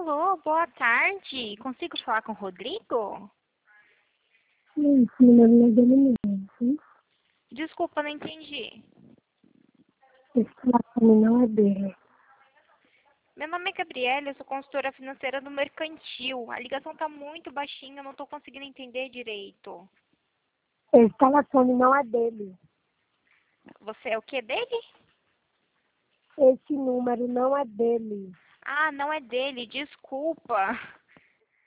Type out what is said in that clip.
Alô, boa tarde. Consigo falar com o Rodrigo? Esse número não é dele mesmo. Desculpa, não entendi. Esse telefone não é dele. Meu nome é Gabriela, eu sou consultora financeira do Mercantil. A ligação tá muito baixinha, eu não tô conseguindo entender direito. Esse telefone não é dele. Você é o que dele? Esse número não é dele. Ah, não é dele, desculpa.